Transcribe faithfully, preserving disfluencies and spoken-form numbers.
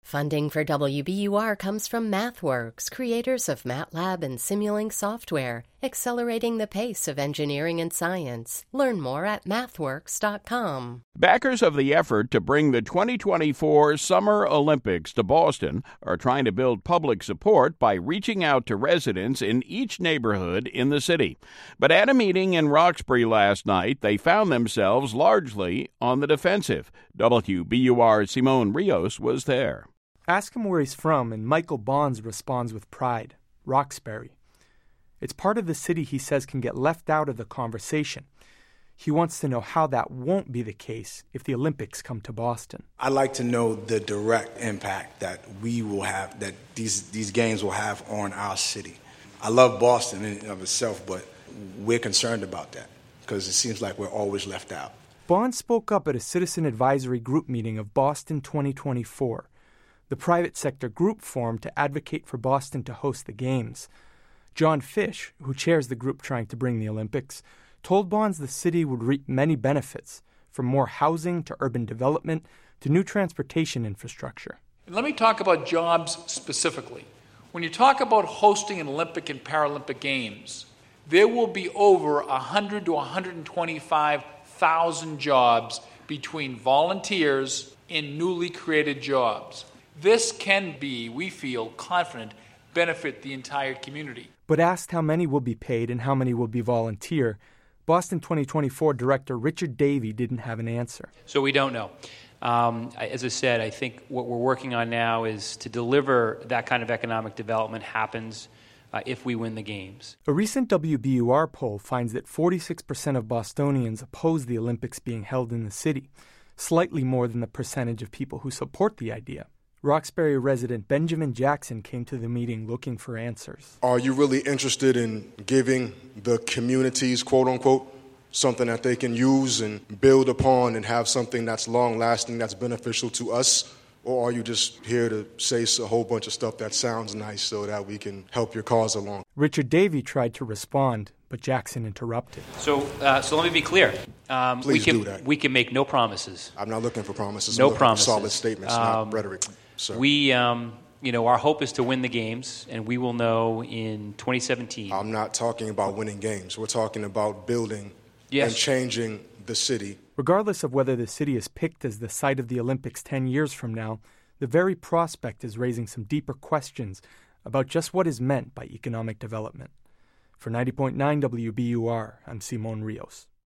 Funding for W B U R comes from MathWorks, creators of MATLAB and Simulink software, accelerating the pace of engineering and science. Learn more at mathworks dot com. Backers of the effort to bring the twenty twenty-four Summer Olympics to Boston are trying to build public support by reaching out to residents in each neighborhood in the city. But at a meeting in Roxbury last night, they found themselves largely on the defensive. W B U R's Simone Rios was there. Ask him where he's from, and Michael Bonds responds with pride. Roxbury. It's part of the city he says can get left out of the conversation. He wants to know how that won't be the case if the Olympics come to Boston. I'd like to know the direct impact that we will have, that these, these games will have on our city. I love Boston in and of itself, but we're concerned about that because it seems like we're always left out. Bonds spoke up at a citizen advisory group meeting of Boston twenty twenty-four. The private sector group formed to advocate for Boston to host the Games. John Fish, who chairs the group trying to bring the Olympics, told Bonds the city would reap many benefits, from more housing to urban development to new transportation infrastructure. Let me talk about jobs specifically. When you talk about hosting an Olympic and Paralympic Games, there will be over one hundred to one hundred twenty-five thousand jobs between volunteers and newly created jobs. This can be, we feel confident, benefit the entire community. But asked how many will be paid and how many will be volunteer, Boston twenty twenty-four director Richard Davey didn't have an answer. So we don't know. Um, as I said, I think what we're working on now is to deliver that kind of economic development happens uh, if we win the Games. A recent W B U R poll finds that forty-six percent of Bostonians oppose the Olympics being held in the city, slightly more than the percentage of people who support the idea. Roxbury resident Benjamin Jackson came to the meeting looking for answers. Are you really interested in giving the communities, quote unquote, something that they can use and build upon and have something that's long-lasting, that's beneficial to us? Or are you just here to say a whole bunch of stuff that sounds nice so that we can help your cause along? Richard Davey tried to respond, but Jackson interrupted. So uh, so let me be clear. Um, Please we can, do that. We can make no promises. I'm not looking for promises. No I'm looking promises. for solid statements, um, not rhetoric. Sir. We, um, you know, our hope is to win the Games, and we will know in twenty seventeen. I'm not talking about winning games. We're talking about building yes. and changing the city. Regardless of whether the city is picked as the site of the Olympics ten years from now, the very prospect is raising some deeper questions about just what is meant by economic development. For ninety point nine W B U R, I'm Simone Rios.